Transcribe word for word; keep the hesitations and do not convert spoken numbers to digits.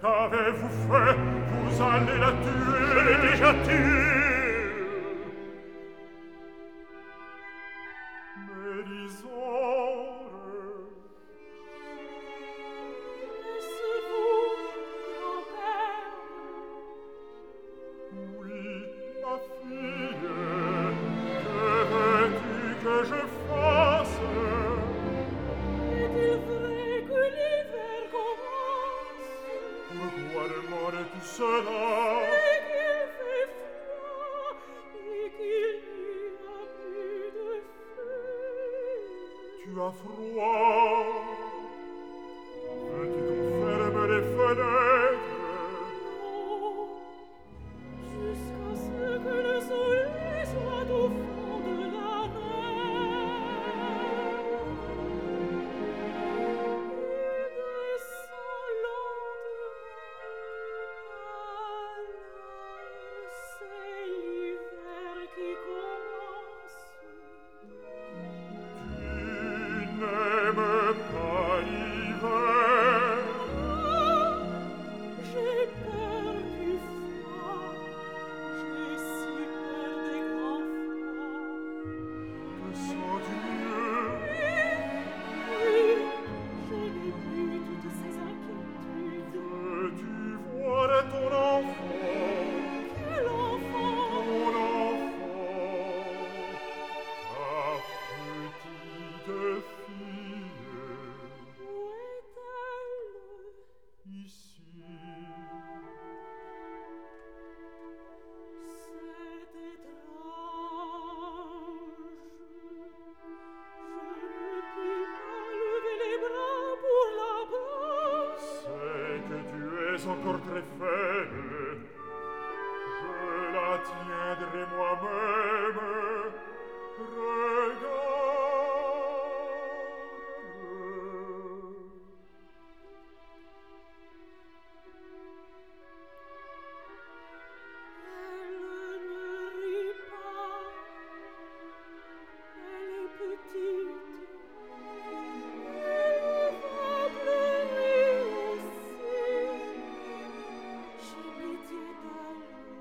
Qu'avez-vous fait? Vous allez la tuer. Je l'ai déjà tuée. Mélisande. Est-ce vous, grand-père? Oui, ma fille. Que veux-tu que je fasse? Est-il vrai que l'hiver commence? Pourquoi demandes-tu cela? Et qu'il fait froid, et qu'il n'y a plus de feu. Tu as froid. Veux-tu qu'on ferme les fenêtres? Non, jusqu'à ce que le soleil soit au fond de la mer. Il descend lentement. Alors c'est l'hiver qui commence. Tu n'aimes pas l'hiver. Ah, j'ai peur du froid. J'ai si peur des grands froids. Te sens-tu mieux? Oui, je n'ai plus toutes ces inquiétudes. Veux-tu voir ton enfant? Quel enfant? Ton enfant, ta petite fille. Où est-elle? Ici. C'est étrange. Je ne puis pas lever les bras pour la brosse. C'est que tu es encore très faible. Je la tiendrai moi-même.